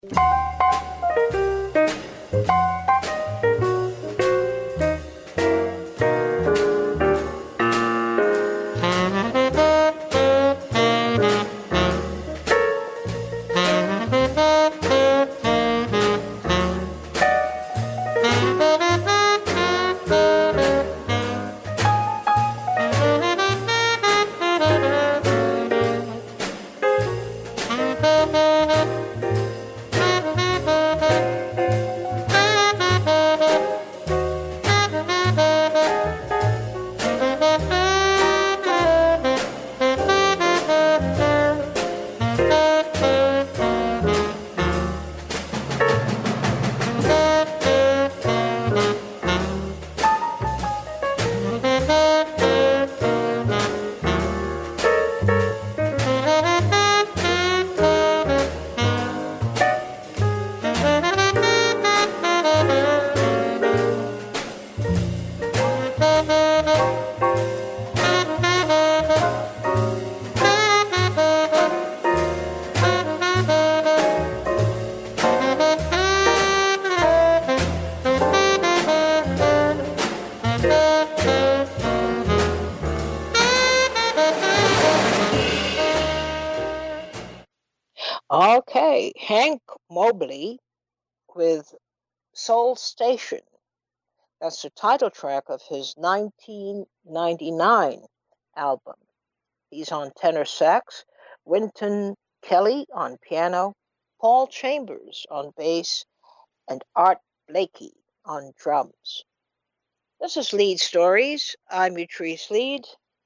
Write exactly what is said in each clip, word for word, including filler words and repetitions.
Okay, Hank Mobley with Soul Station. That's the title track of his nineteen ninety-nine album. He's on tenor sax, Wynton Kelly on piano, Paul Chambers on bass, and Art Blakey on drums. This is Lead Stories. I'm Utrice Lead,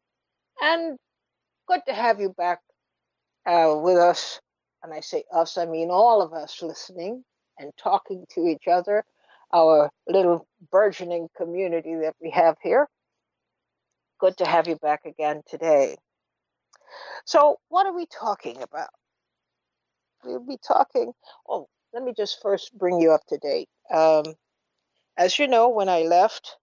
and good to have you back uh, with us. And I say us, I mean all of us listening and talking to each other, our little burgeoning community that we have here. Good to have you back again today. So, what are we talking about? We'll be talking. Oh, let me just first bring you up to date. Um, as you know, when I left,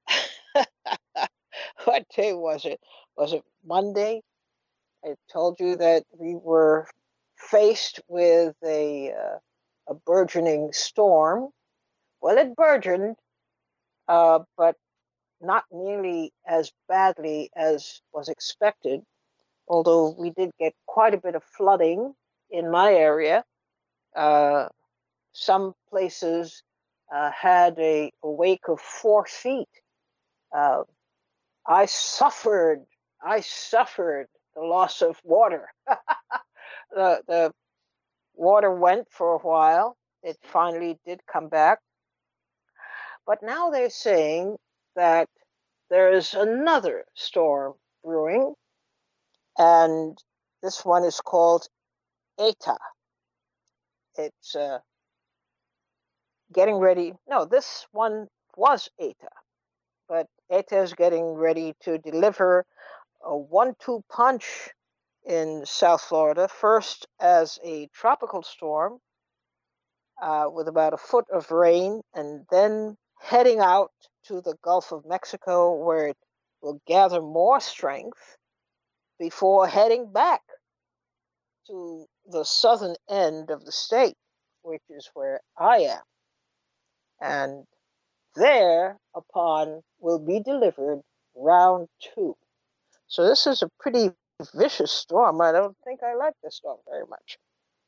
what day was it? Was it Monday? I told you that we were faced with a uh, a burgeoning storm. Well, it burgeoned, uh, but not nearly as badly as was expected. Although we did get quite a bit of flooding in my area. Uh, some places uh, had a, a wake of four feet. Uh, I suffered. I suffered the loss of water. the the water went for a while. It finally did come back. But now they're saying that there is another storm brewing, and this one is called Eta. It's uh, getting ready. No, this one was Eta, but Eta is getting ready to deliver a one two punch in South Florida, first as a tropical storm uh, with about a foot of rain, and then heading out to the Gulf of Mexico, where it will gather more strength before heading back to the southern end of the state, which is where I am. And there upon will be delivered round two. So this is a pretty vicious storm. I don't think I like this storm very much.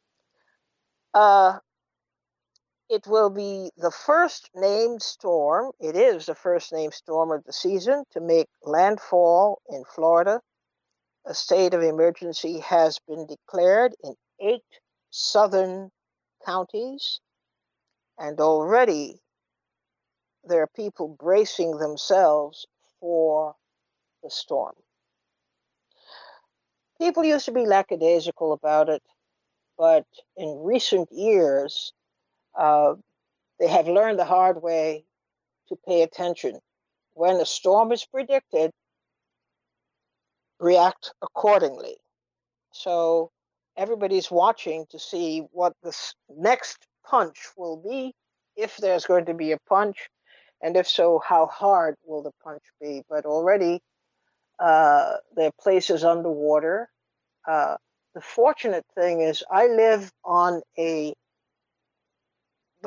Uh, it will be the first named storm. It is the first named storm of the season to make landfall in Florida. A state of emergency has been declared in eight southern counties, and already there are people bracing themselves for the storm. People used to be lackadaisical about it, but in recent years, uh, they have learned the hard way to pay attention. When a storm is predicted, react accordingly. So everybody's watching to see what the next punch will be, if there's going to be a punch, and if so, how hard will the punch be. But already uh, there are places underwater. Uh, the fortunate thing is I live on a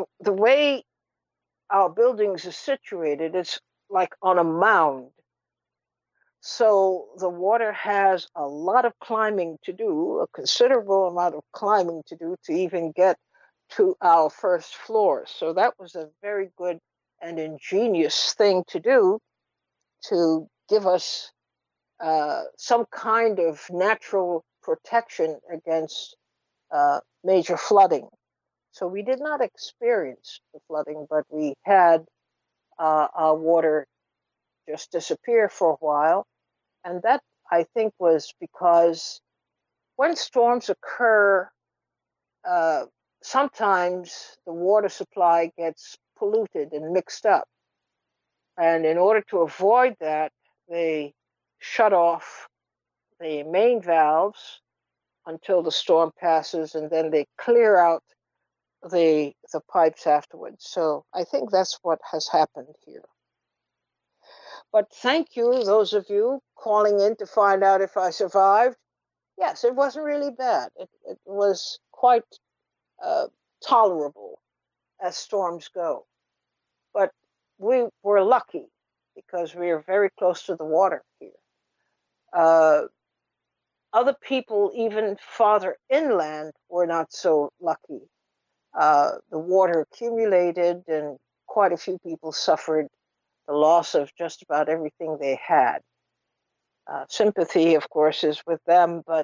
the, the way our buildings are situated, it's like on a mound. So the water has a lot of climbing to do, a considerable amount of climbing to do to even get to our first floor. So that was a very good and ingenious thing to do to give us uh, some kind of natural protection against uh, major flooding. So we did not experience the flooding, but we had uh, our water just disappear for a while. And that, I think, was because when storms occur, uh, sometimes the water supply gets polluted and mixed up. And in order to avoid that, they shut off the main valves until the storm passes, and then they clear out the the pipes afterwards. So I think that's what has happened here. But thank you, those of you calling in to find out if I survived. Yes, it wasn't really bad. It, it was quite uh, tolerable as storms go. But we were lucky because we are very close to the water here. Uh, other people, even farther inland, were not so lucky. Uh, the water accumulated, and quite a few people suffered the loss of just about everything they had. Uh, sympathy, of course, is with them, but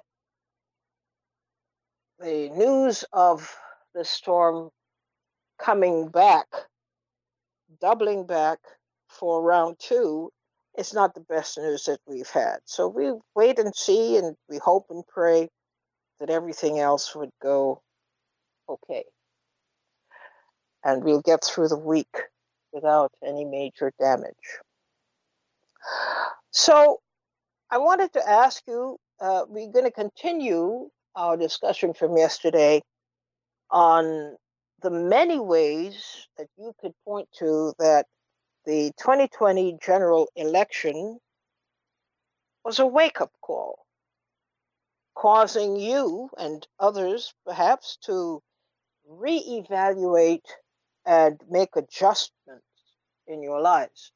the news of the storm coming back, doubling back for round two, is not the best news that we've had. So we wait and see, and we hope and pray that everything else would go okay. And we'll get through the week without any major damage. So I wanted to ask you, uh, we're going to continue our discussion from yesterday on the many ways that you could point to that the twenty twenty general election was a wake-up call, causing you and others perhaps to reevaluate and make adjustments in your lives.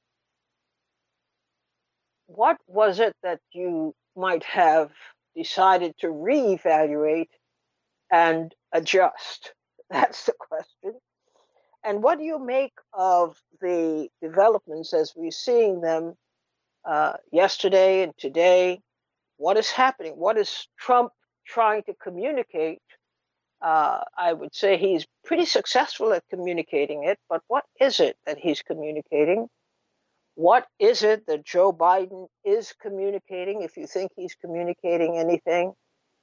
What was it that you might have decided to reevaluate and adjust? That's the question. And what do you make of the developments as we're seeing them uh, yesterday and today? What is happening? What is Trump trying to communicate? Uh, I would say he's pretty successful at communicating it, but what is it that he's communicating? What is it that Joe Biden is communicating, if you think he's communicating anything?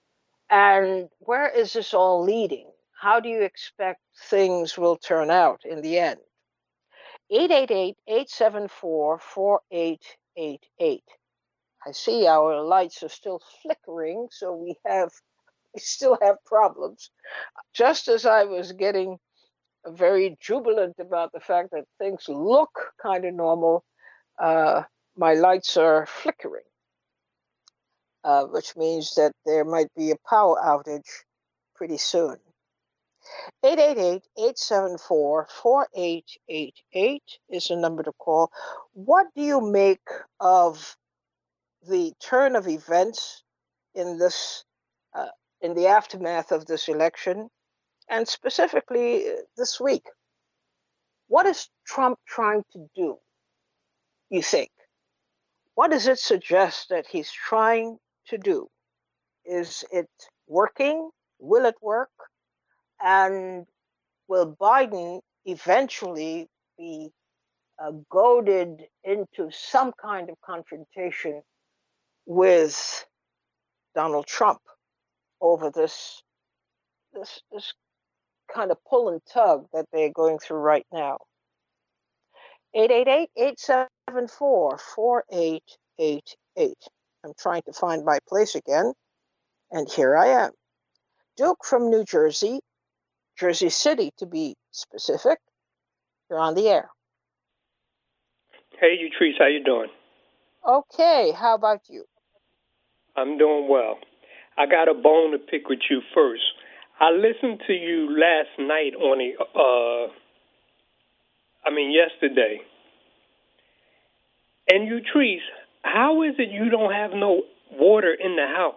And where is this all leading? How do you expect things will turn out in the end? eight eight eight, eight seven four, four eight eight eight. I see our lights are still flickering, so we have we still have problems. Just as I was getting very jubilant about the fact that things look kind of normal, uh, my lights are flickering, uh, which means that there might be a power outage pretty soon. eight eight eight, eight seven four, four eight eight eight is the number to call. What do you make of the turn of events in this, uh, in the aftermath of this election, and specifically this week? What is Trump trying to do, you think? What does it suggest that he's trying to do? Is it working? Will it work? And will Biden eventually be uh, goaded into some kind of confrontation with Donald Trump over this, this, this kind of pull and tug that they're going through right now? eight eight eight, eight seven four, four eight eight eight. I'm trying to find my place again, and here I am. Duke from New Jersey, Jersey City to be specific. You're on the air. Hey, Utrice, how you doing? Okay, how about you? I'm doing well. I got a bone to pick with you first. I listened to you last night on the uh, I mean, yesterday. And Utrice, how is it you don't have no water in the house?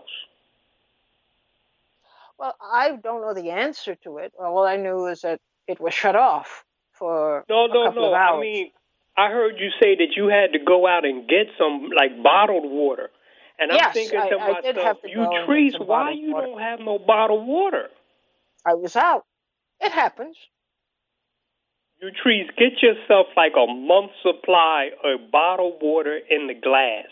Well, I don't know the answer to it. All I knew is that it was shut off for No, a no, couple of no. I hours. mean, I heard you say that you had to go out and get some, like, bottled water. And I'm Yes, thinking I, to I did myself, have to go and get Utrice, some why bottled you water. don't have no bottled water? I was out. It happens. Utrice, get yourself like a month's supply of bottled water in the glass.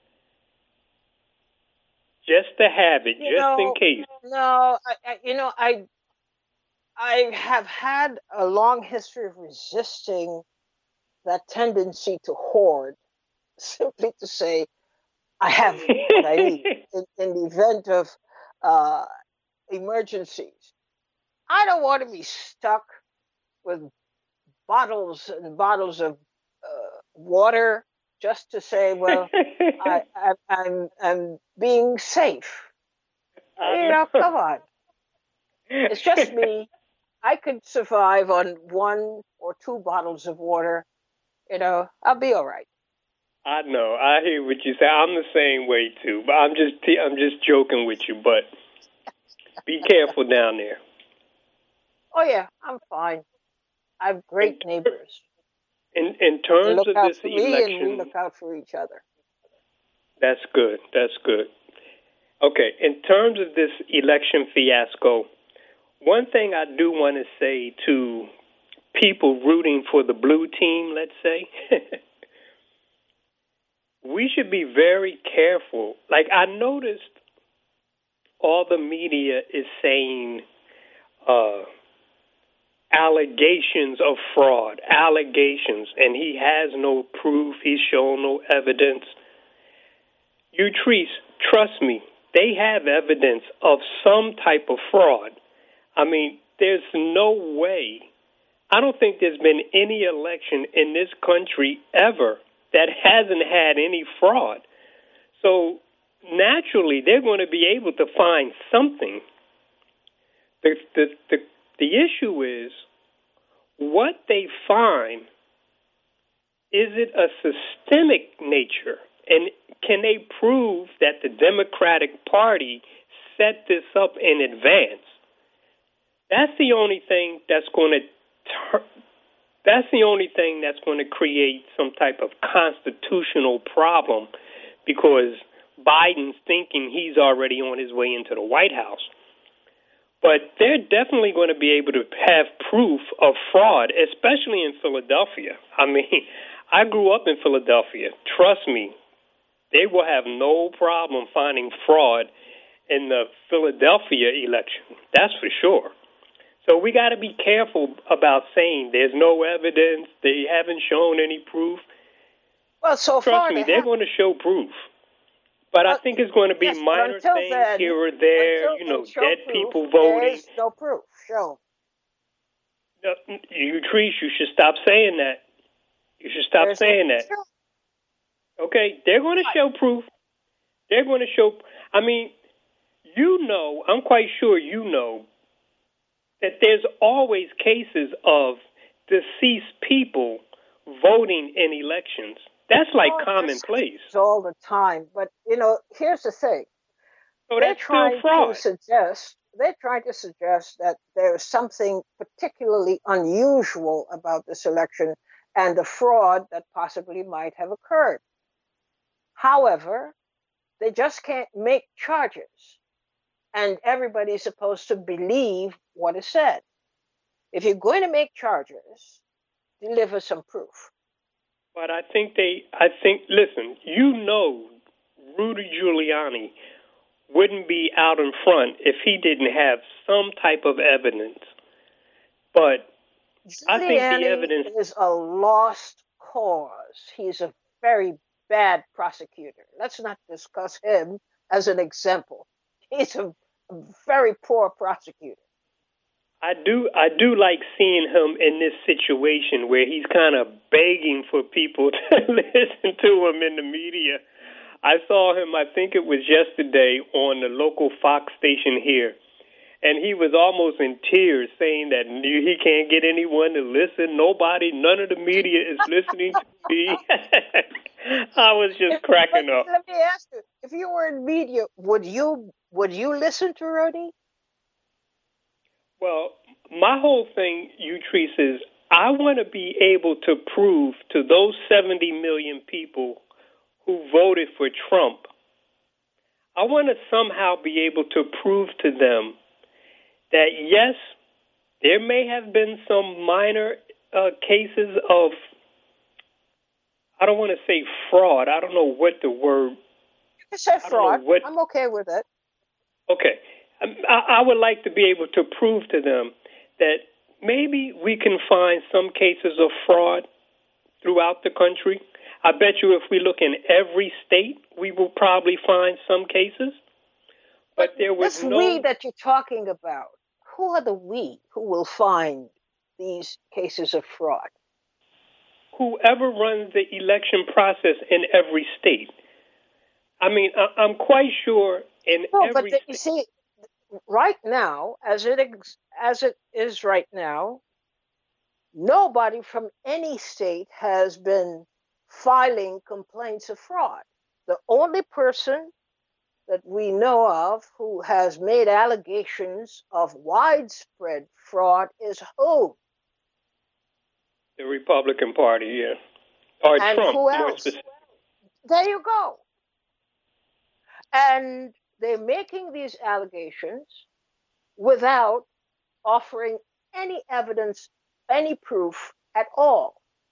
Just to have it, You just know, in case. No, I, I, you know, I, I have had a long history of resisting that tendency to hoard, simply to say, I have what I need in, in the event of uh, emergencies. I don't want to be stuck with bottles and bottles of uh, water just to say, well, I, I, I'm, I'm being safe. I You know, come on. It's just me. I could survive on one or two bottles of water. You know, I'll be all right. I know. I hear what you say. I'm the same way too. But I'm just I'm just joking with you. But be careful down there. Oh yeah, I'm fine. I have great in, neighbors. In in They terms look of out this for me, and we election, look out for each other. that's good. That's good. Okay. In terms of this election fiasco, one thing I do want to say to people rooting for the blue team, let's say. We should be very careful. Like, I noticed all the media is saying uh, allegations of fraud, allegations, and he has no proof. He's shown no evidence. Utrice, trust me, they have evidence of some type of fraud. I mean, there's no way. I don't think there's been any election in this country ever that hasn't had any fraud. So naturally, they're going to be able to find something. The, the, the, the issue is what they find, is it a systemic nature? And can they prove that the Democratic Party set this up in advance? That's the only thing that's going to tur- That's the only thing that's going to create some type of constitutional problem, because Biden's thinking he's already on his way into the White House. But they're definitely going to be able to have proof of fraud, especially in Philadelphia. I mean, I grew up in Philadelphia. Trust me, they will have no problem finding fraud in the Philadelphia election. That's for sure. So we got to be careful about saying there's no evidence, they haven't shown any proof. Well, so Trust far me, they they're have. going to show proof. But Well, I think it's going to be yes, minor things then, here or there, you know, dead proof, people voting. There's no proof. Show. Uh, you, Trees, you should stop saying that. You should stop there's saying no that. Okay, they're going to show proof. They're going to show. I mean, you know, I'm quite sure you know that there's always cases of deceased people voting in elections. That's like oh, commonplace. All the time. But, you know, here's the thing. So they're that's still trying fraud. to suggest they're trying to suggest that there's something particularly unusual about this election and the fraud that possibly might have occurred. However, they just can't make charges, and everybody's supposed to believe what is said. If you're going to make charges, deliver some proof. But I think they, I think, listen, you know, Rudy Giuliani wouldn't be out in front if he didn't have some type of evidence. But Giuliani I think the evidence is a lost cause. He's a very bad prosecutor. Let's not discuss him as an example. He's a, a very poor prosecutor. I do I do like seeing him in this situation where he's kind of begging for people to listen to him in the media. I saw him, I think it was yesterday, on the local Fox station here, and he was almost in tears, saying that he can't get anyone to listen. Nobody, none of the media is listening to me. I was just cracking but up. let me ask you: if you were in media, would you would you listen to Rudy? Well, my whole thing, Utrice, is I want to be able to prove to those seventy million people who voted for Trump, I want to somehow be able to prove to them that, yes, there may have been some minor uh, cases of, I don't want to say fraud. I don't know what the word. You can say fraud. What, I'm okay with it. Okay. I, I would like to be able to prove to them that maybe we can find some cases of fraud throughout the country. I bet you if we look in every state, we will probably find some cases. But, but there was this no... we that you're talking about, who are the we who will find these cases of fraud? Whoever runs the election process in every state. I mean, I, I'm quite sure in no, every but the, state... you see, right now, as it as it is right now, nobody from any state has been filing complaints of fraud. The only person that we know of who has made allegations of widespread fraud is who? The Republican Party, yeah. Or and Trump, who more else? specific. There you go. And they're making these allegations without offering any evidence, any proof at all.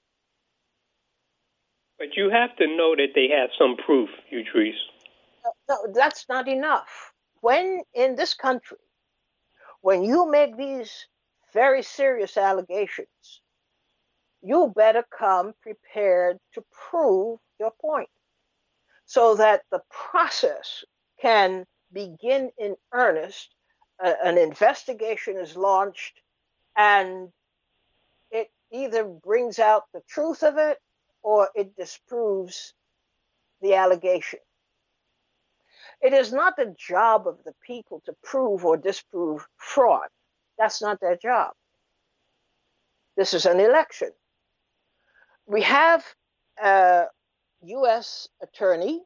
But you have to know that they have some proof, Utrice. No, that's not enough. When in this country, when you make these very serious allegations, you better come prepared to prove your point so that the process can begin in earnest. Uh, an investigation is launched and it either brings out the truth of it or it disproves the allegation. It is not the job of the people to prove or disprove fraud. That's not their job. This is an election. We have a U S attorney.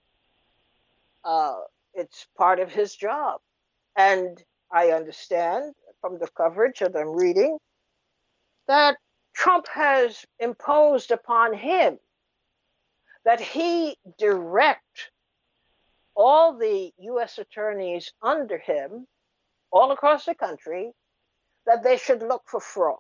Uh, it's part of his job. And I understand from the coverage that I'm reading that Trump has imposed upon him that he direct all the U S attorneys under him all across the country that they should look for fraud.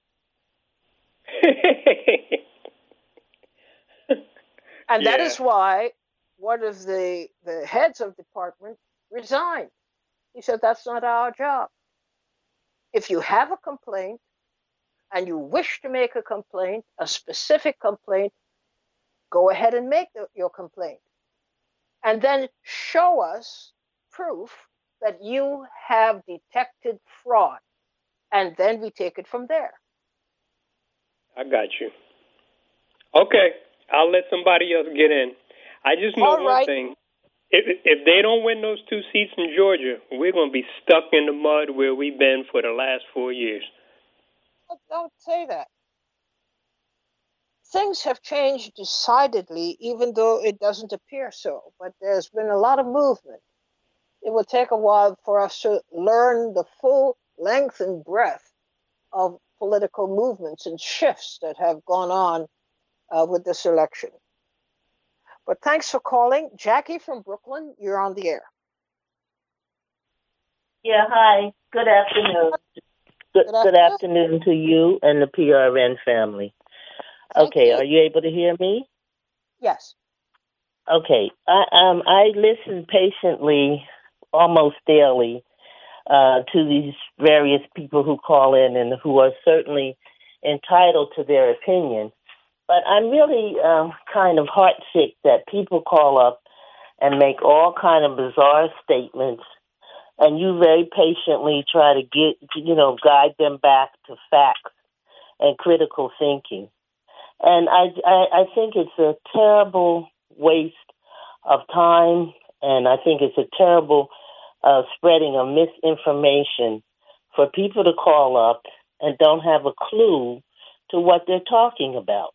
And yeah. That is why one of the, the heads of department resigned. He said, that's not our job. If you have a complaint and you wish to make a complaint, a specific complaint, go ahead and make the, your complaint. And then show us proof that you have detected fraud. And then we take it from there. I got you. Okay. I'll let somebody else get in. I just know All one right. thing. If, if they don't win those two seats in Georgia, we're going to be stuck in the mud where we've been for the last four years. Don't say that. Things have changed decidedly, even though it doesn't appear so. But there's been a lot of movement. It will take a while for us to learn the full length and breadth of political movements and shifts that have gone on uh, with this election. But thanks for calling. Jackie from Brooklyn, you're on the air. Yeah, hi. Good afternoon. Good, good, afternoon. good afternoon to you and the P R N family. Thank okay, you. Are you able to hear me? Yes. Okay. I um I listen patiently almost daily uh, to these various people who call in and who are certainly entitled to their opinion. But I'm really um, kind of heartsick that people call up and make all kind of bizarre statements, and you very patiently try to get, you know, guide them back to facts and critical thinking. And I, I, I think it's a terrible waste of time, and I think it's a terrible uh, spreading of misinformation for people to call up and don't have a clue to what they're talking about.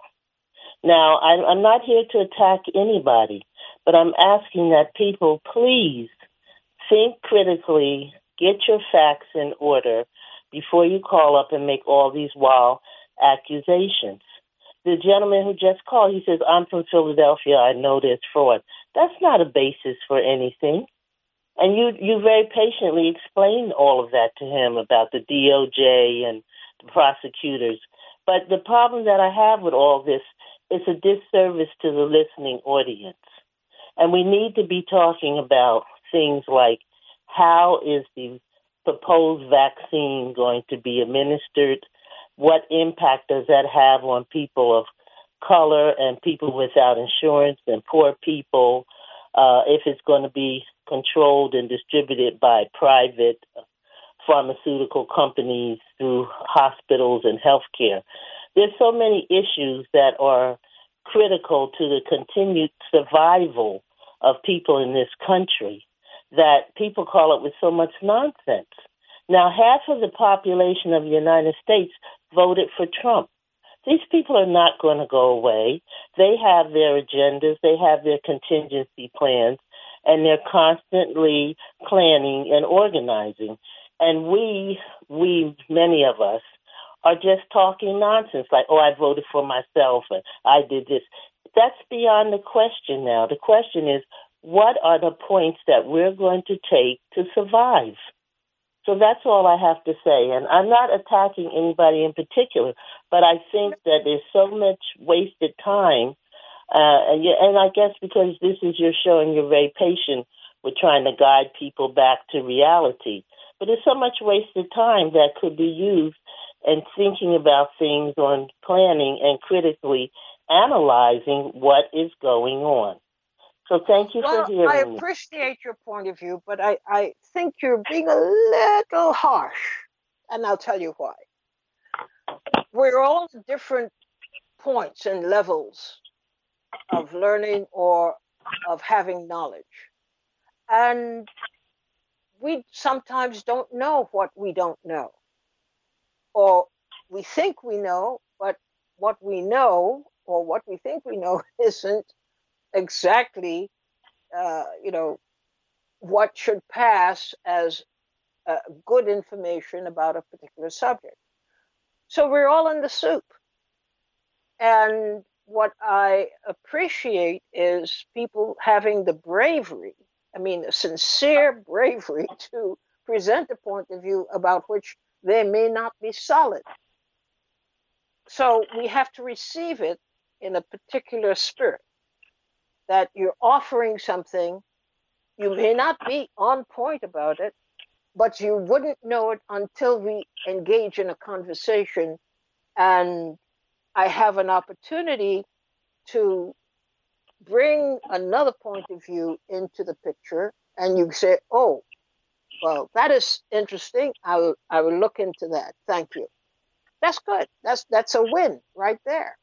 Now, I'm, I'm not here to attack anybody, but I'm asking that people please think critically, get your facts in order before you call up and make all these wild accusations. The gentleman who just called, he says, I'm from Philadelphia, I know there's fraud. That's not a basis for anything. And you, you very patiently explained all of that to him about the D O J and the prosecutors. But the problem that I have with all this is a disservice to the listening audience. And we need to be talking about things like, how is the proposed vaccine going to be administered? What impact does that have on people of color and people without insurance and poor people? Uh, if it's going to be controlled and distributed by private pharmaceutical companies through hospitals and healthcare. There's so many issues that are critical to the continued survival of people in this country that people call it with so much nonsense. Now, half of the population of the United States voted for Trump. These people are not going to go away. They have their agendas. They have their contingency plans, and they're constantly planning and organizing. And we, we, many of us, are just talking nonsense, like, oh, I voted for myself, and I did this. That's beyond the question now. The question is, what are the points that we're going to take to survive? So that's all I have to say. And I'm not attacking anybody in particular, but I think that there's so much wasted time. Uh, and, and I guess because this is your show and you're very patient with trying to guide people back to reality. But there's so much wasted time that could be used in thinking about things, on planning and critically analyzing what is going on. So thank you well, for hearing I me. I appreciate your point of view, but I, I think you're being a little harsh, and I'll tell you why. We're all at different points and levels of learning or of having knowledge. And we sometimes don't know what we don't know. Or we think we know, but what we know or what we think we know isn't exactly, uh, you know, what should pass as uh, good information about a particular subject. So we're all in the soup. And what I appreciate is people having the bravery, I mean, the sincere bravery to present a point of view about which they may not be solid. So we have to receive it in a particular spirit, that you're offering something, you may not be on point about it, but you wouldn't know it until we engage in a conversation and I have an opportunity to bring another point of view into the picture, and you say, oh, well, that is interesting. I will, I will look into that. Thank you. That's good. That's that's a win right there.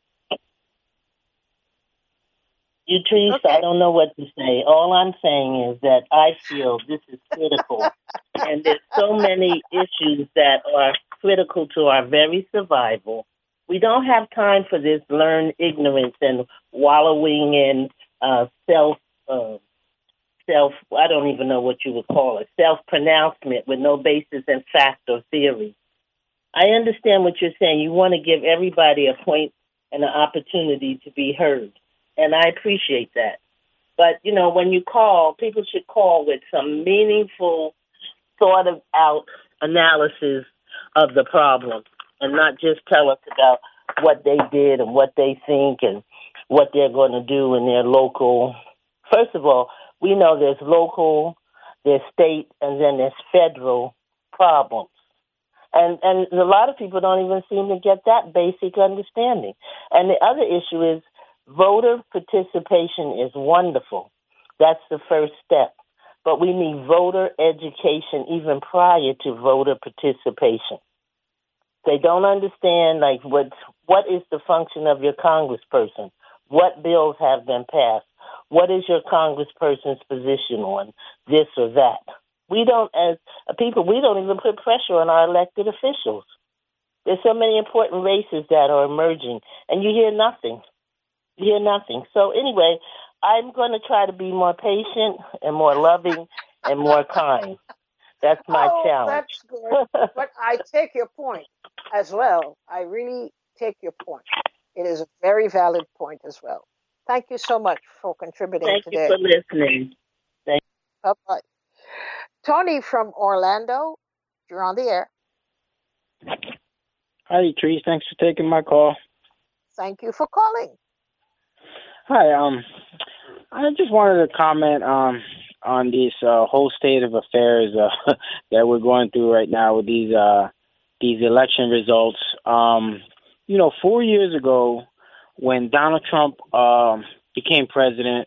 Utrice, okay. I don't know what to say. All I'm saying is that I feel this is critical. And there's so many issues that are critical to our very survival. We don't have time for this learned ignorance and wallowing in uh, self, uh, self, I don't even know what you would call it, self-pronouncement with no basis in fact or theory. I understand what you're saying. You want to give everybody a point and an opportunity to be heard. And I appreciate that. But, you know, when you call, people should call with some meaningful, thought of out analysis of the problem and not just tell us about what they did and what they think and what they're going to do in their local. First of all, we know there's local, there's state, and then there's federal problems. And and a lot of people don't even seem to get that basic understanding. And the other issue is voter participation is wonderful. That's the first step. But we need voter education even prior to voter participation. They don't understand, like, what what is the function of your congressperson? What bills have been passed? What is your congressperson's position on this or that? We don't, as a people, we don't even put pressure on our elected officials. There's so many important races that are emerging, and you hear nothing. You hear nothing. So anyway, I'm going to try to be more patient and more loving and more kind. That's my oh, challenge. that's good. But I take your point as well. I really take your point. It is a very valid point as well. Thank you so much for contributing Thank you today. for listening. Thank Bye-bye. Tony from Orlando, you're on the air. Hi, Trees. Thanks for taking my call. Thank you for calling. Hi. Um, I just wanted to comment um on this uh, whole state of affairs uh, that we're going through right now with these uh these election results. Um, you know, four years ago, when Donald Trump um became president,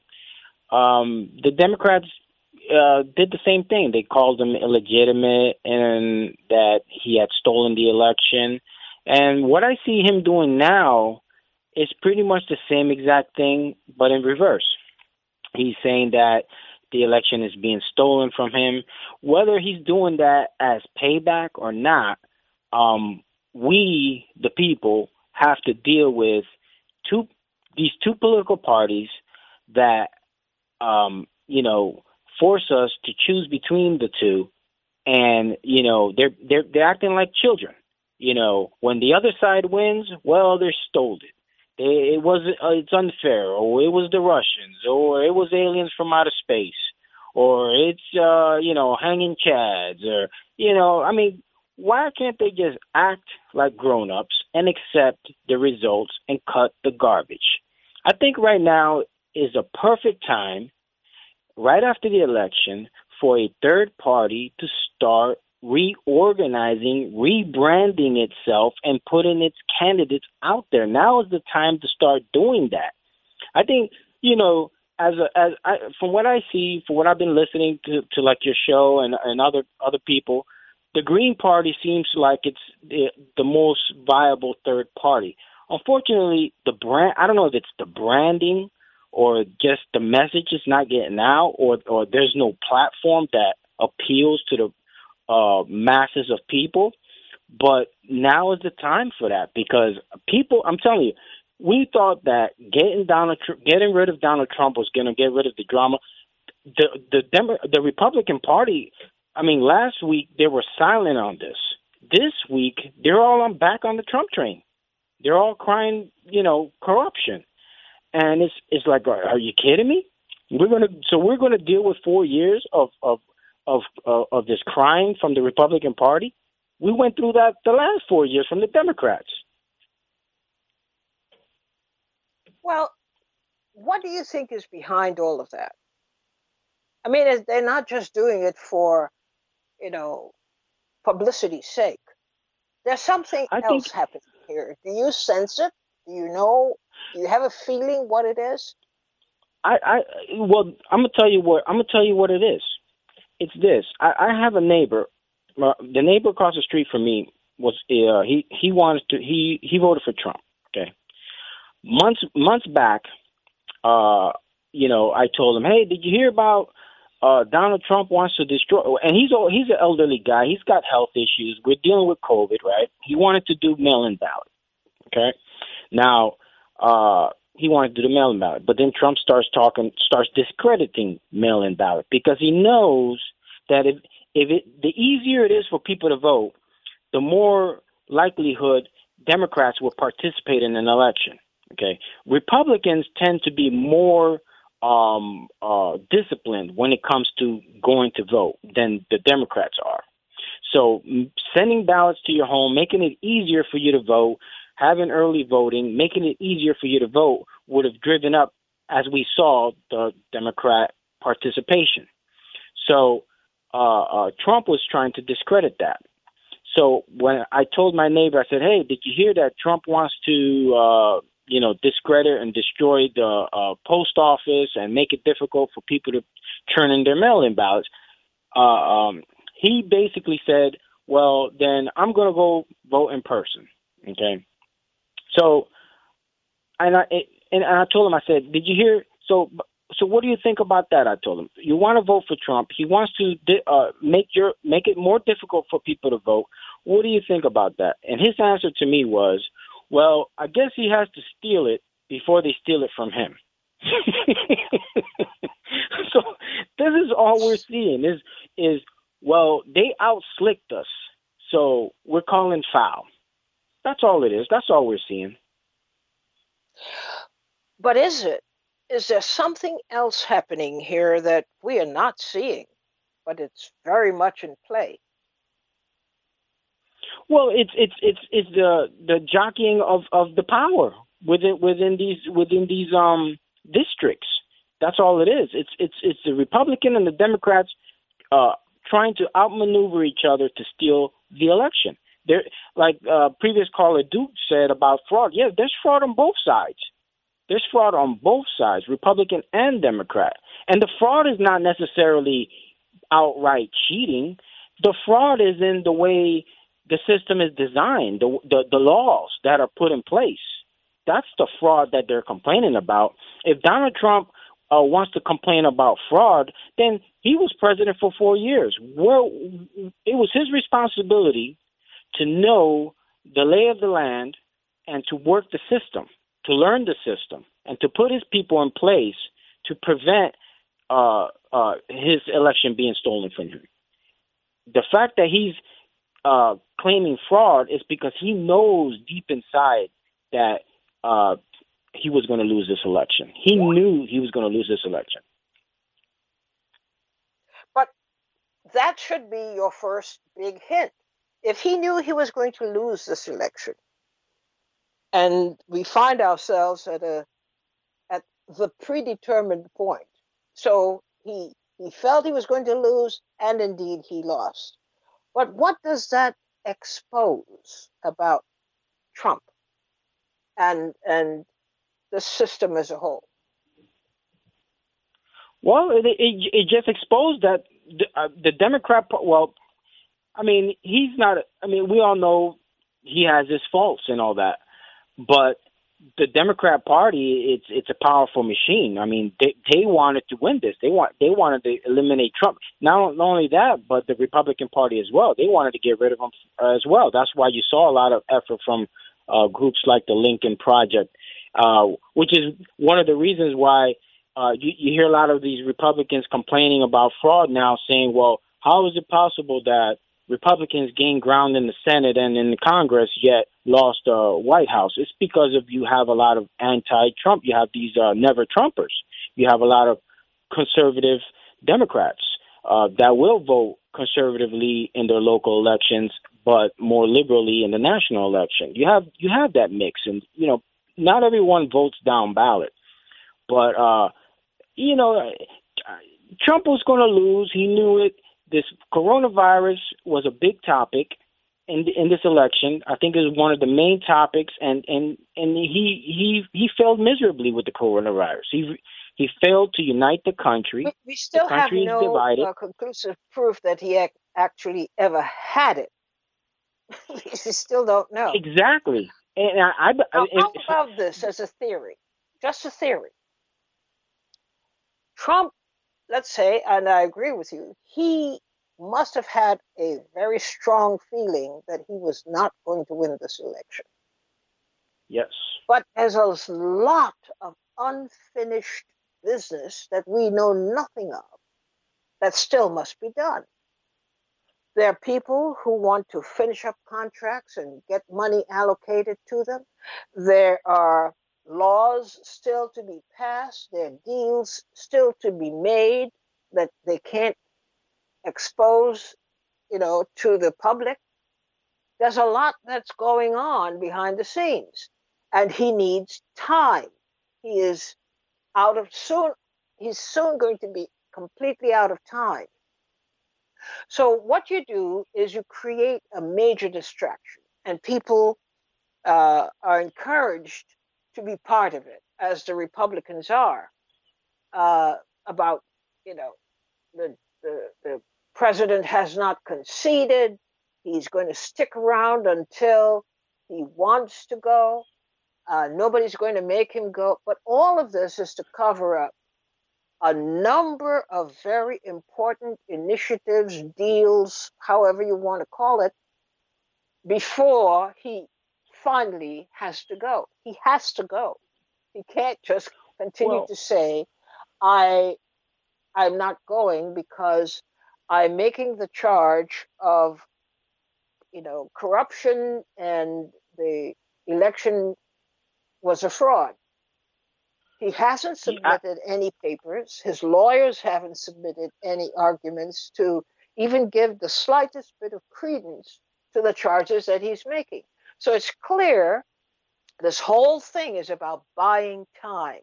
um, the Democrats uh, did the same thing. They called him illegitimate and that he had stolen the election. And what I see him doing now is pretty much the same exact thing, but in reverse. He's saying that the election is being stolen from him. Whether he's doing that as payback or not, um, we, the people, have to deal with two these two political parties that, um, you know, force us to choose between the two, and you know they're they're they're acting like children. You know, when the other side wins, well, they're stolen. It, it was uh, it's unfair, or it was the Russians, or it was aliens from outer space, or it's uh, you know hanging chads, or you know, I mean, why can't they just act like grown-ups and accept the results and cut the garbage? I think right now is a perfect time, right after the election, for a third party to start reorganizing, rebranding itself, and putting its candidates out there. Now is the time to start doing that. I think, you know, as a, as I, from what I see, from what I've been listening to, to like your show and, and other other people, the Green Party seems like it's the, the most viable third party. Unfortunately, the brand, I don't know if it's the branding or just the message is not getting out, or or there's no platform that appeals to the uh, masses of people. But now is the time for that, because people, I'm telling you, we thought that getting Donald, getting rid of Donald Trump was going to get rid of the drama. The the Demo, the Republican Party, I mean, last week they were silent on this. This week they're all on back on the Trump train. They're all crying, you know, corruption. And it's it's like, are you kidding me? We're gonna so we're gonna deal with four years of of of uh, of this crime from the Republican Party. We went through that the last four years from the Democrats. Well, what do you think is behind all of that? I mean, they're not just doing it for, you know, publicity's sake. There's something I else think happening here. Do you sense it? Do you know? Do you have a feeling what it is? I, I well, I'm gonna tell you what I'm gonna tell you what it is. It's this. I, I have a neighbor. Uh, the neighbor across the street from me was uh, he he wanted to he he voted for Trump. Okay, months months back, uh, you know, I told him, hey, did you hear about uh, Donald Trump wants to destroy? And he's a, he's an elderly guy. He's got health issues. We're dealing with COVID, right? He wanted to do mail-in ballot. Okay, now uh, he wanted to do the mail-in ballot, but then Trump starts talking, starts discrediting mail-in ballot, because he knows that if if it the easier it is for people to vote, the more likelihood Democrats will participate in an election. Okay, Republicans tend to be more um, uh, disciplined when it comes to going to vote than the Democrats are. So sending ballots to your home, making it easier for you to vote, having early voting, making it easier for you to vote would have driven up, as we saw, the Democrat participation. So uh, uh, Trump was trying to discredit that. So when I told my neighbor, I said, hey, did you hear that Trump wants to, uh, you know, discredit and destroy the uh, post office and make it difficult for people to turn in their mail-in ballots? Uh, um, he basically said, well, then I'm going to go vote in person. Okay. So, and I, and I told him, I said, did you hear? So, so what do you think about that? I told him, you want to vote for Trump. He wants to uh, make your make it more difficult for people to vote. What do you think about that? And his answer to me was, well, I guess he has to steal it before they steal it from him. So this is all we're seeing is is well, they outslicked us, so we're calling foul. That's all it is. That's all we're seeing. But is it? Is there something else happening here that we are not seeing, but it's very much in play? Well, it's it's it's it's the the jockeying of, of the power within within these within these um districts. That's all it is. It's it's it's the Republican and the Democrats uh, trying to outmaneuver each other to steal the election. There, like uh, previous caller Duke said about fraud. Yeah, there's fraud on both sides. There's fraud on both sides, Republican and Democrat. And the fraud is not necessarily outright cheating. The fraud is in the way the system is designed, the the, the laws that are put in place. That's the fraud that they're complaining about. If Donald Trump uh, wants to complain about fraud, then he was president for four years. Well, it was his responsibility to know the lay of the land and to work the system, to learn the system, and to put his people in place to prevent uh, uh, his election being stolen from him. The fact that he's uh, claiming fraud is because he knows deep inside that uh, he was going to lose this election. He knew he was going to lose this election. But that should be your first big hint. If he knew he was going to lose this election, and we find ourselves at a at the predetermined point, so he he felt he was going to lose, and indeed he lost. But what does that expose about Trump and and the system as a whole? Well, it it, it just exposed that the, uh, the Democrat. Well, I mean, he's not. I mean, we all know he has his faults and all that, but the Democrat Party, it's it's a powerful machine. I mean, they they wanted to win this. They want they wanted to eliminate Trump. Not, not only that, but the Republican Party as well. They wanted to get rid of him uh, as well. That's why you saw a lot of effort from uh, groups like the Lincoln Project, uh, which is one of the reasons why uh, you, you hear a lot of these Republicans complaining about fraud now, saying, "Well, how is it possible that Republicans gained ground in the Senate and in the Congress, yet lost the uh, White House?" It's because of you have a lot of anti-Trump. You have these uh, never-Trumpers. You have a lot of conservative Democrats uh, that will vote conservatively in their local elections, but more liberally in the national election. You have you have that mix, and you know not everyone votes down ballot, but uh, you know Trump was going to lose. He knew it. This coronavirus was a big topic in in this election. I think it was one of the main topics, and and and he he he failed miserably with the coronavirus. He he failed to unite the country. We, we still the have country no is divided. Uh, conclusive proof that he ac- actually ever had it. We still don't know. Exactly. And I, I, now, I how about this as a theory? Just a theory. Trump, let's say, and I agree with you, he must have had a very strong feeling that he was not going to win this election. Yes. But there's a lot of unfinished business that we know nothing of that still must be done. There are people who want to finish up contracts and get money allocated to them. There are laws still to be passed. There are deals still to be made that they can't expose, you know, to the public. There's a lot that's going on behind the scenes, and he needs time. He is out of soon. He's soon going to be completely out of time. So what you do is you create a major distraction, and people uh, are encouraged to be part of it, as the Republicans are, uh, about, you know, the, the, the president has not conceded. He's going to stick around until he wants to go. Uh, nobody's going to make him go. But all of this is to cover up a number of very important initiatives, deals, however you want to call it, before he finally has to go. He has to go. He can't just continue Well, to say, I I'm not going because I'm making the charge of, you know, corruption and the election was a fraud. He hasn't yeah, I, submitted any papers. His lawyers haven't submitted any arguments to even give the slightest bit of credence to the charges that he's making. So it's clear this whole thing is about buying time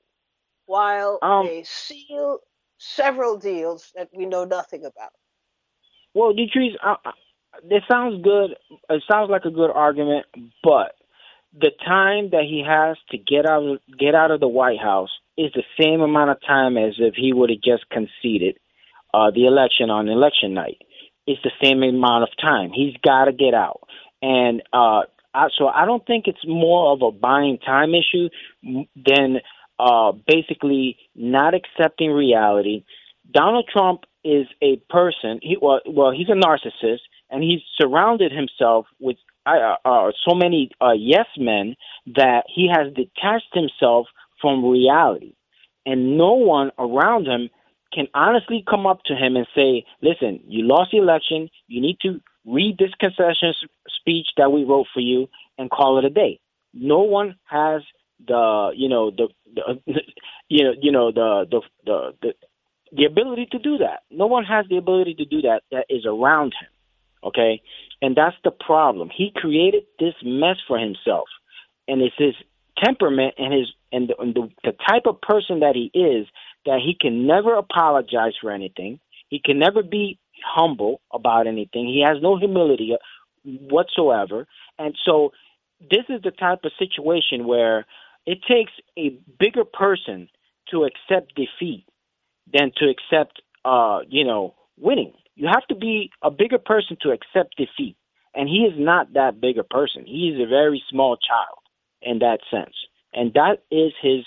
while um, they seal several deals that we know nothing about. well, Deatrice, I, I, this sounds good. It sounds like a good argument, but the time that he has to get out of, get out of the White House is the same amount of time as if he would have just conceded uh, the election on election night. It's the same amount of time. He's got to get out, and uh, I, so I don't think it's more of a buying time issue than uh, basically not accepting reality. Donald Trump is a person. He well, well, he's a narcissist, and he's surrounded himself with uh, uh, so many uh, yes men that he has detached himself from reality, and no one around him can honestly come up to him and say, "Listen, you lost the election. You need to read this concession speech that we wrote for you and call it a day." No one has the you know the, the you know you know the the the, the the ability to do that. No one has the ability to do that that is around him. Okay? And that's the problem. He created this mess for himself. And it's his temperament and his and the, and the, the type of person that he is that he can never apologize for anything. He can never be humble about anything. He has no humility whatsoever. And so this is the type of situation where it takes a bigger person to accept defeat than to accept, uh, you know, winning. You have to be a bigger person to accept defeat. And he is not that big a person. He is a very small child in that sense. And that is his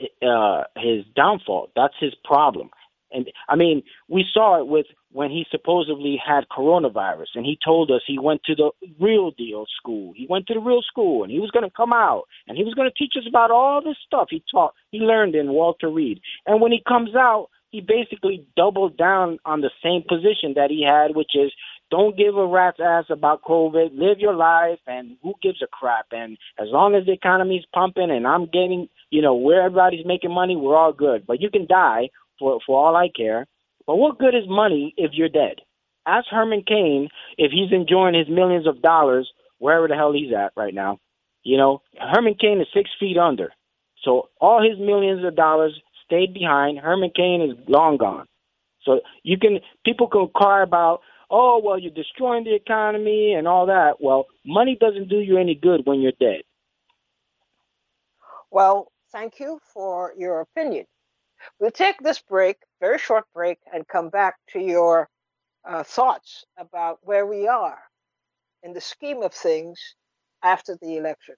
uh, his downfall. That's his problem. And I mean, we saw it with when he supposedly had coronavirus, and he told us he went to the real deal school. He went to the real school, and he was going to come out, and he was going to teach us about all this stuff he taught, he learned in Walter Reed. And when he comes out, he basically doubled down on the same position that he had, which is don't give a rat's ass about COVID, live your life, and who gives a crap? And as long as the economy's pumping and I'm getting, you know, where everybody's making money, we're all good. But you can die for, for all I care. But what good is money if you're dead? Ask Herman Cain if he's enjoying his millions of dollars wherever the hell he's at right now. You know, Herman Cain is six feet under. So all his millions of dollars stayed behind. Herman Cain is long gone. So you can people can cry about, oh, well, you're destroying the economy and all that. Well, money doesn't do you any good when you're dead. Well, thank you for your opinion. We'll take this break, very short break, and come back to your uh, thoughts about where we are in the scheme of things after the election.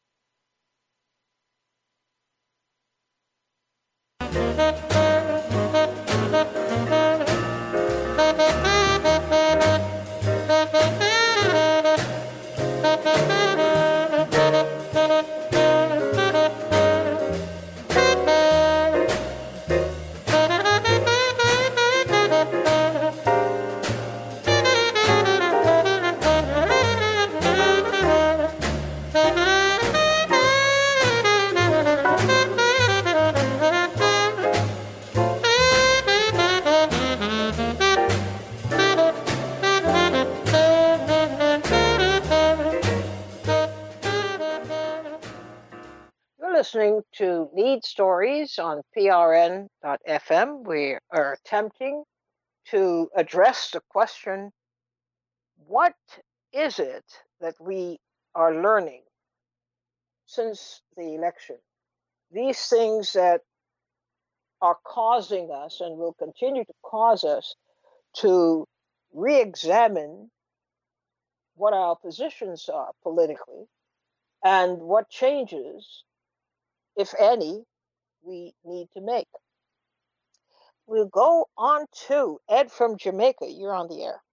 Listening to Need Stories on P R N dot F M. We are attempting to address the question, what is it that we are learning since the election? These things that are causing us and will continue to cause us to re-examine what our positions are politically and what changes, if any, we need to make. we'll go on to Ed from Jamaica. You're on the air.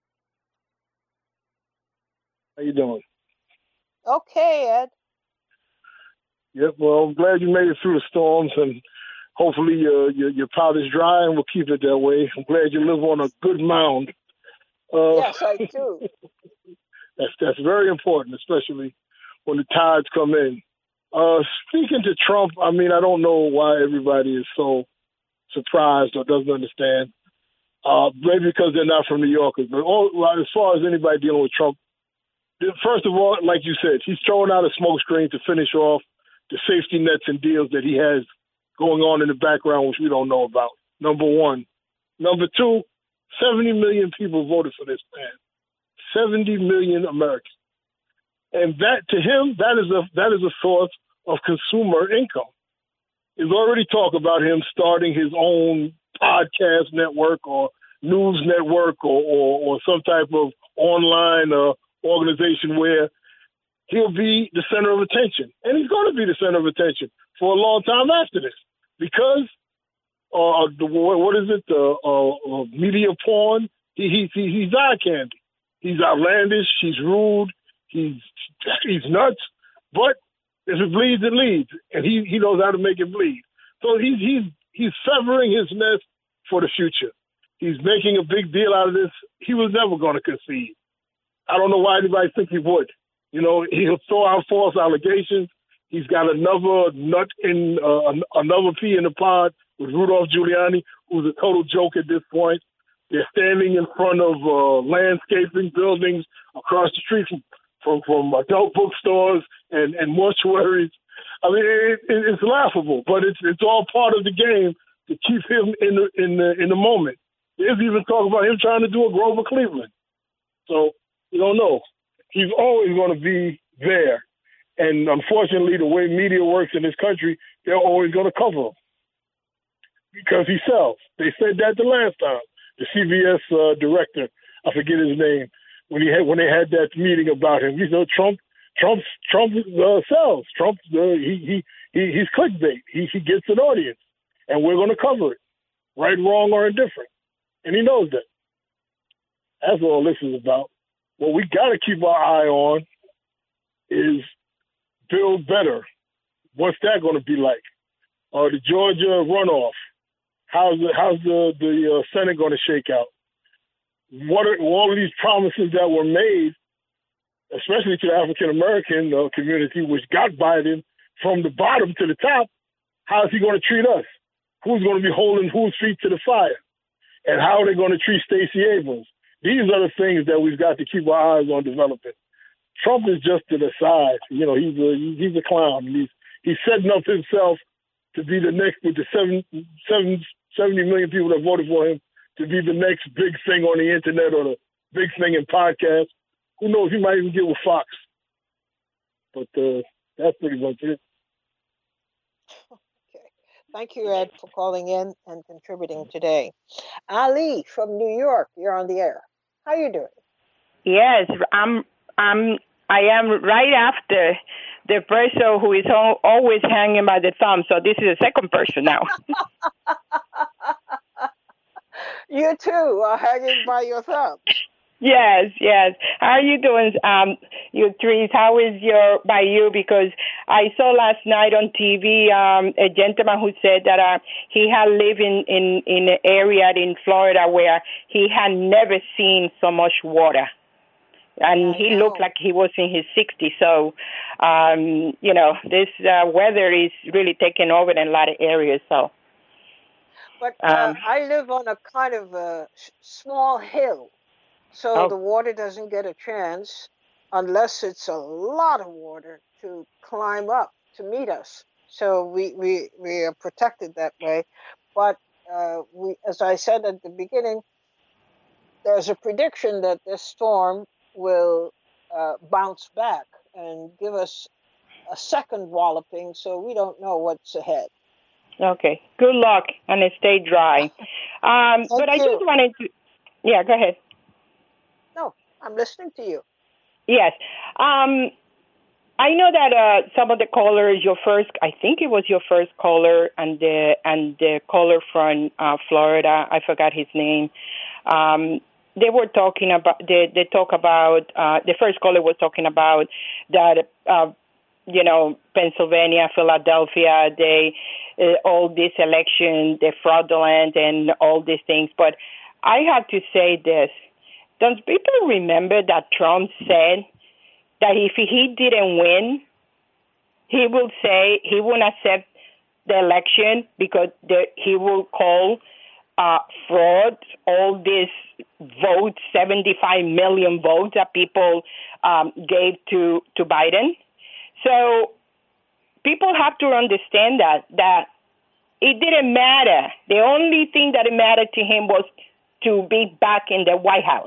How you doing? Okay, Ed. Yep. Well, I'm glad you made it through the storms, and hopefully uh, your your powder's dry, and we'll keep it that way. I'm glad you live on a good mound. Uh, Yes, I do. that's that's very important, especially when the tides come in. Uh, speaking to Trump, I mean, I don't know why everybody is so surprised or doesn't understand. Uh, maybe because they're not from New Yorkers. But all, well, as far as anybody dealing with Trump, first of all, like you said, he's throwing out a smokescreen to finish off the safety nets and deals that he has going on in the background, which we don't know about. Number one. Number two, seventy million people voted for this man. seventy million Americans. And that, to him, that is a that is a source of consumer income. He's already talked about him starting his own podcast network or news network or, or, or some type of online uh, organization where he'll be the center of attention. And he's going to be the center of attention for a long time after this because uh, the, what is it, the uh, uh, media porn, he, he, he, he's eye candy. He's outlandish, he's rude, he's he's nuts, but if it bleeds, it leads, and he, he knows how to make it bleed. So he's he's he's severing his nest for the future. He's making a big deal out of this. He was never going to concede. I don't know why anybody think he would. You know, he'll throw out false allegations. He's got another nut in uh, another pea in the pod with Rudolph Giuliani, who's a total joke at this point. They're standing in front of uh, landscaping buildings across the street from from, from adult bookstores and, and mortuaries. I mean, it, it, it's laughable, but it's it's all part of the game to keep him in the in the in the moment. There's even talk about him trying to do a Grover Cleveland. So you don't know. He's always going to be there, and unfortunately, the way media works in this country, they're always going to cover him because he sells. They said that the last time. The C B S uh, director, I forget his name, when he had when they had that meeting about him. You know, Trump, Trump, Trump uh, sells. Trump, uh, he he he he's clickbait. He he gets an audience, and we're going to cover it, right, wrong, or indifferent, and he knows that. That's all this is about. What we got to keep our eye on is build better. What's that going to be like? Uh, the Georgia runoff. How's the how's the the uh, Senate going to shake out? What are all of these promises that were made, especially to the African American uh, community, which got Biden from the bottom to the top? How is he going to treat us? Who's going to be holding whose feet to the fire? And how are they going to treat Stacey Abrams? These are the things that we've got to keep our eyes on developing. Trump is just to the side. You know, he's a he's a clown. He's he's setting up himself to be the next with the seven seven. seventy million people that voted for him to be the next big thing on the internet or the big thing in podcasts. Who knows? He might even get with Fox. But uh, that's pretty much it. Okay. Thank you, Ed, for calling in and contributing today. Ali from New York, you're on the air. How you doing? Yes, I'm. I'm. I am right after the person who is al- always hanging by the thumb. So this is the second person now. You too are hanging by your thumb. Yes, yes. How are you doing, um, you trees? How is your by you? Because I saw last night on T V um, a gentleman who said that uh, he had lived in, in, in an area in Florida where he had never seen so much water. And he looked like he was in his sixties. So, um, you know, this uh, weather is really taking over in a lot of areas. So, But uh, um, I live on a kind of a small hill. So oh. the water doesn't get a chance unless it's a lot of water to climb up to meet us. So we, we, we are protected that way. But uh, we, as I said at the beginning, there's a prediction that this storm will uh, bounce back and give us a second walloping, so we don't know what's ahead. Okay. Good luck, and stay dry. Um, but I you. just wanted to... Yeah, go ahead. No, I'm listening to you. Yes. Um, I know that uh, some of the callers, your first, I think it was your first caller, and the and the caller from uh, Florida, I forgot his name. Um, they were talking about. They they talk about. Uh, the first caller was talking about that. Uh, you know, Pennsylvania, Philadelphia, they uh, all this election, they're fraudulent and all these things. But I have to say this: don't people remember that Trump said that if he didn't win, he will say he won't accept the election because the, he will call uh, fraud all these votes, seventy-five million votes that people um, gave to, to Biden. So people have to understand that, that it didn't matter. The only thing that mattered to him was to be back in the White House.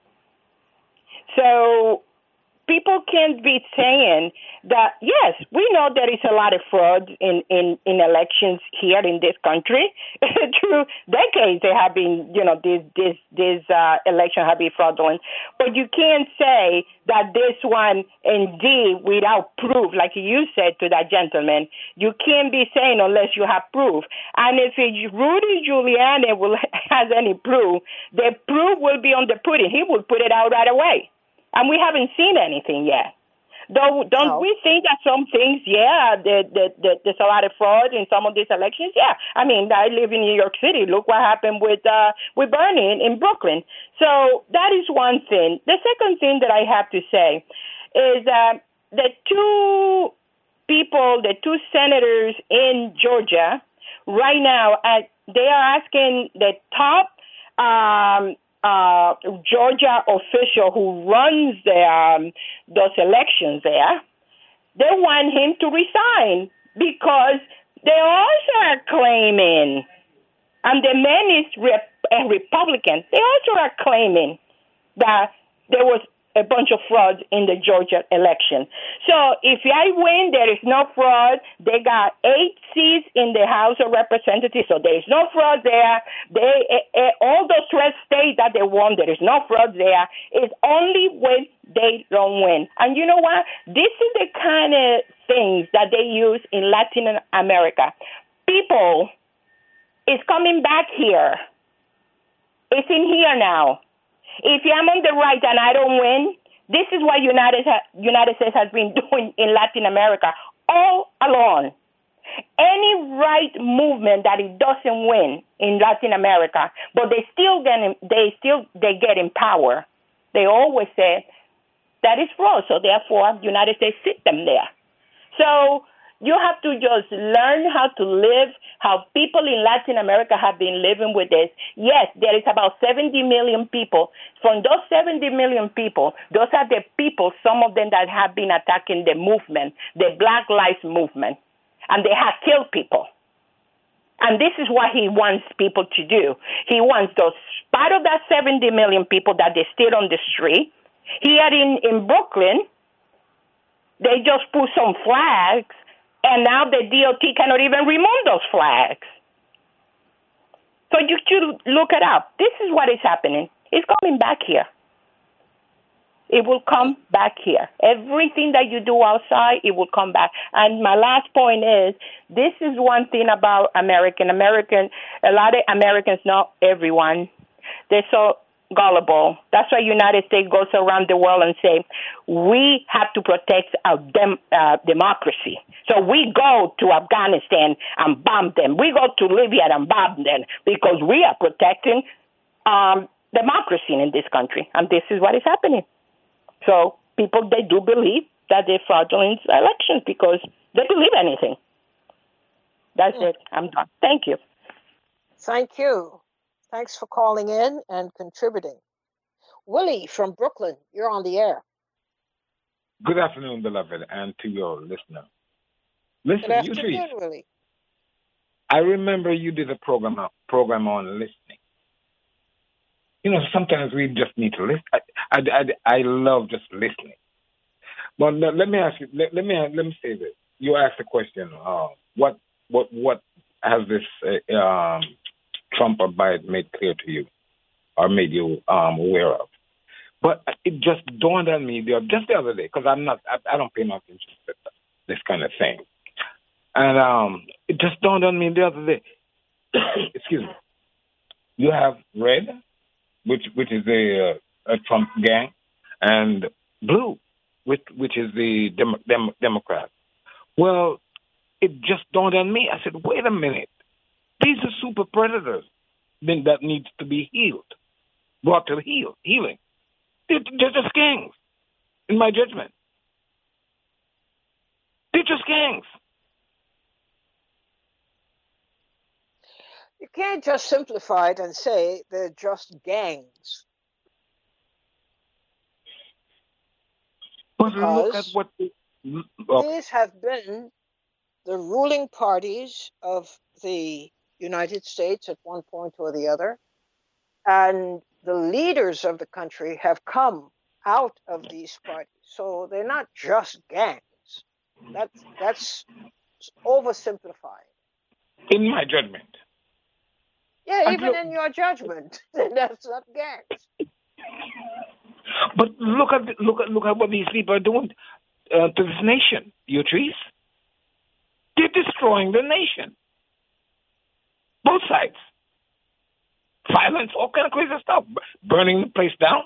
So people can't be saying that, yes, we know there is a lot of fraud in, in, in elections here in this country. Through decades, they have been, you know, this this this uh, election have been fraudulent. But you can't say that this one, indeed, without proof, like you said to that gentleman, you can't be saying unless you have proof. And if it, Rudy Giuliani will has any proof, the proof will be on the pudding. He will put it out right away. And we haven't seen anything yet. Though, don't no. we think that some things, yeah, that, that, that there's a lot of fraud in some of these elections? Yeah. I mean, I live in New York City. Look what happened with uh, with Bernie in, in Brooklyn. So that is one thing. The second thing that I have to say is that the two people, the two senators in Georgia right now, uh, they are asking the top um Uh, Georgia official who runs the, um, those elections there, they want him to resign because they also are claiming, and the man is rep- a Republican, they also are claiming that there was a bunch of fraud in the Georgia election. So if I win, there is no fraud. They got eight seats in the House of Representatives, so there is no fraud there. They uh, uh, all those twelve states that they won, there is no fraud there. It's only when they don't win. And you know what? This is the kind of things that they use in Latin America. People is coming back here. It's in here now. If I'm on the right and I don't win, this is what United United States has been doing in Latin America all along. Any right movement that it doesn't win in Latin America, but they still get in, they still they get in power, they always say that is fraud. So therefore, United States sit them there. So you have to just learn how to live, how people in Latin America have been living with this. Yes, there is about seventy million people. From those seventy million people, those are the people, some of them that have been attacking the movement, the Black Lives Movement, and they have killed people. And this is what he wants people to do. He wants those, part of that seventy million people that they stayed on the street. Here in, in Brooklyn, they just put some flags, and now the D O T cannot even remove those flags. So you should look it up. This is what is happening. It's coming back here. It will come back here. Everything that you do outside, it will come back. And my last point is, this is one thing about American. American, a lot of Americans, not everyone, they're so gullible. That's why United States goes around the world and say, we have to protect our dem- uh, democracy. So we go to Afghanistan and bomb them. We go to Libya and bomb them because we are protecting um, democracy in this country. And this is what is happening. So people, they do believe that they're fraudulent elections because they believe anything. That's mm. it. I'm done. Thank you. Thank you. Thanks for calling in and contributing. Willie from Brooklyn, you're on the air. Good afternoon, beloved, and to your listener. Listen, Good afternoon, you Willie. I remember you did a program program on listening. You know, sometimes we just need to listen. I I, I, I love just listening. But let, let me ask you. Let, let me let me say this. You asked the question. Uh, what what what has this uh, um, Trump or Biden made clear to you, or made you um, aware of? But it just dawned on me the, just the other day because I'm not, I, I don't pay no attention to this kind of thing, and um, it just dawned on me the other day. Excuse me. You have red, which which is a, uh, a Trump gang, and blue, which which is the Dem- Dem- Democrat. Well, it just dawned on me. I said, wait a minute. These are super predators then that needs to be healed, brought to heal, healing. They're, they're just gangs, in my judgment. They're just gangs. You can't just simplify it and say they're just gangs. But look at what... The, okay. These have been the ruling parties of the United States at one point or the other, and the leaders of the country have come out of these parties. So they're not just gangs. That's that's oversimplified. In my judgment. Yeah, even look, in your judgment, that's not gangs. But look at look at look at what these people are doing uh, to this nation, Utrice. They're destroying the nation. Both sides. Violence, all kind of crazy stuff. Burning the place down.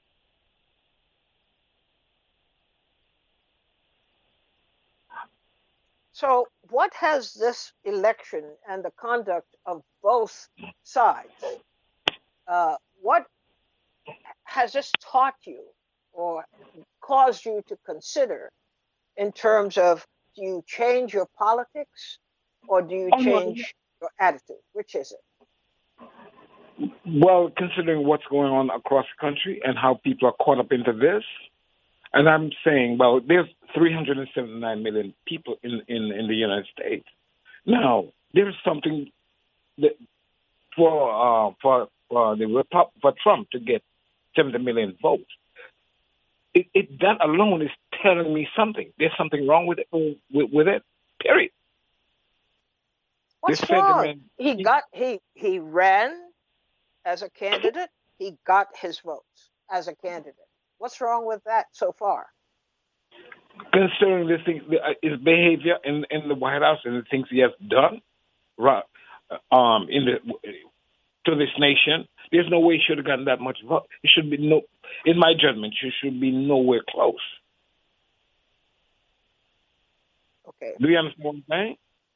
So what has this election and the conduct of both sides, uh, what has this taught you or caused you to consider in terms of, do you change your politics or do you change your attitude? Which is it? Well, considering what's going on across the country and how people are caught up into this, and I'm saying, well, there's three hundred seventy-nine million people in, in, in the United States. Now, there's something that for uh, for uh, the Repub- for Trump to get seventy million votes. It, it that alone is telling me something. There's something wrong with it. With, with it. Period. What's wrong? He got he he ran as a candidate. He got his votes as a candidate. What's wrong with that so far? Considering this thing, his behavior in, in the White House and the things he has done, right, um, in the to this nation, there's no way he should have gotten that much vote. He should be no, in my judgment, he should be nowhere close. Okay. Do you understand what I'm saying?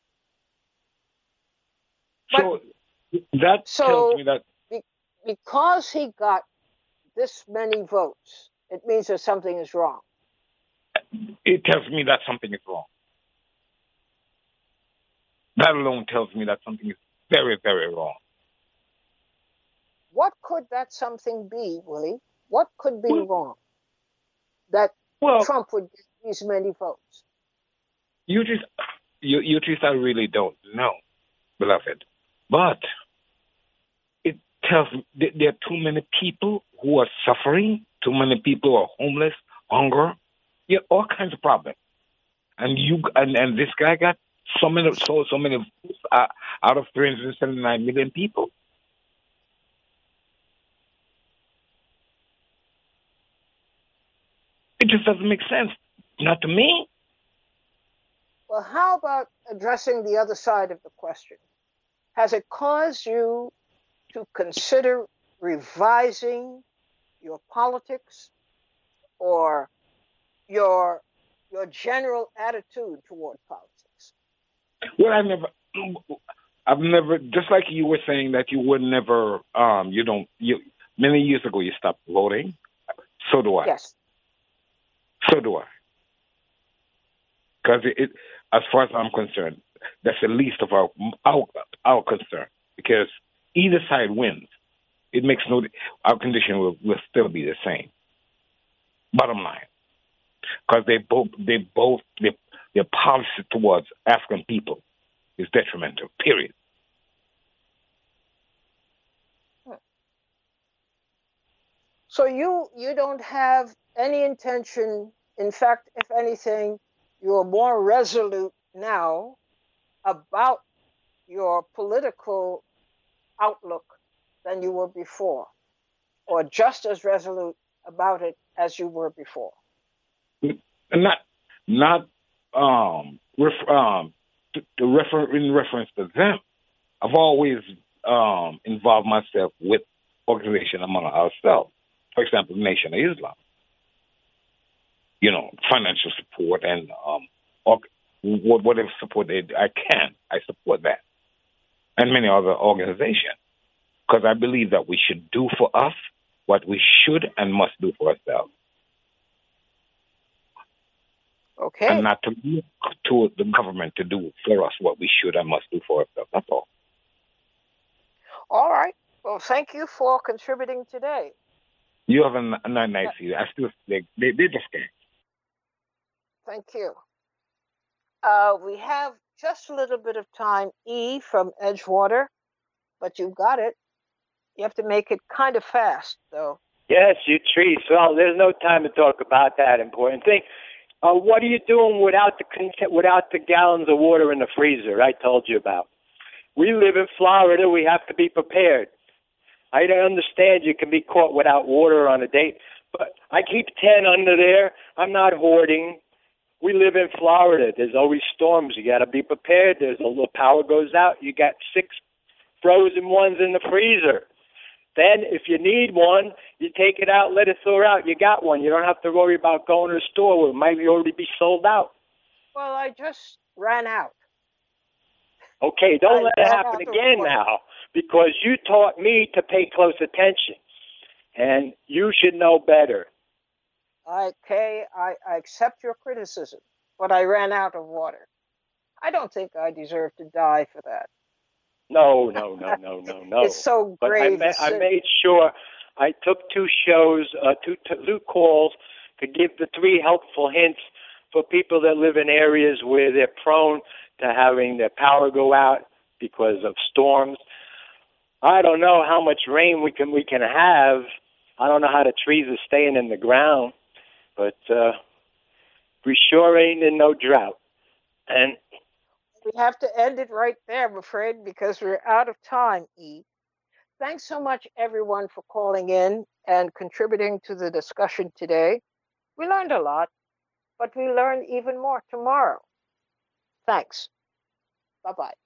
But, so that so tells me that be, because he got this many votes, it means that something is wrong. It tells me that something is wrong. That alone tells me that something is very, very wrong. What could that something be, Willie? What could be well, wrong that well, Trump would get these many votes? You just, you, you just, I really don't know, beloved. But it tells me that there are too many people who are suffering, too many people who are homeless, hunger, yeah, all kinds of problems. And you and, and this guy got so many, so so many uh, out of three hundred seventy-nine million people. It just doesn't make sense. Not to me. Well, how about addressing the other side of the question? Has it caused you to consider revising your politics or your your general attitude toward politics? Well, I never, I've never, just like you were saying that you would never, um, you don't, you many years ago you stopped voting. So do I. Yes. So do I. Because it, it, as far as I'm concerned, that's the least of our our our concern. Because either side wins, it makes no. Our condition will, will still be the same. Bottom line, because they both they both their their policy towards African people is detrimental. Period. So you you don't have any intention. In fact, if anything, you are more resolute now about your political outlook than you were before, or just as resolute about it as you were before? Not, not um, ref, um, to, to refer in reference to them. I've always um, involved myself with organization among ourselves. For example, Nation of Islam. You know, financial support and um, or whatever support they, I can, I support that, and many other organizations, because I believe that we should do for us what we should and must do for ourselves. Okay. And not to look to the government to do for us what we should and must do for ourselves. That's all. All right. Well, thank you for contributing today. You have a, a nice evening. I still they they, they just can't. Thank you. Uh, we have just a little bit of time, E from Edgewater, but you've got it. You have to make it kind of fast, though. Yes, you trees. Well, there's no time to talk about that important thing. Uh, what are you doing without the without the gallons of water in the freezer I told you about? We live in Florida. We have to be prepared. I don't understand you can be caught without water on a date, but I keep ten under there. I'm not hoarding. We live in Florida. There's always storms. You got to be prepared. There's a little power goes out. You got six frozen ones in the freezer. Then, if you need one, you take it out, let it thaw out. You got one. You don't have to worry about going to the store where it might already be sold out. Well, I just ran out. Okay, don't I let it happen again now, because you taught me to pay close attention, and you should know better. Okay, I, I accept your criticism, but I ran out of water. I don't think I deserve to die for that. No, no, no, no, no, no. It's so but grave. I, ma- I made sure I took two shows, uh, two, two calls to give the three helpful hints for people that live in areas where they're prone to having their power go out because of storms. I don't know how much rain we can we can have. I don't know how the trees are staying in the ground. But uh, we sure ain't in no drought. And we have to end it right there, I'm afraid, because we're out of time, E. Thanks so much, everyone, for calling in and contributing to the discussion today. We learned a lot, but we learn even more tomorrow. Thanks. Bye-bye.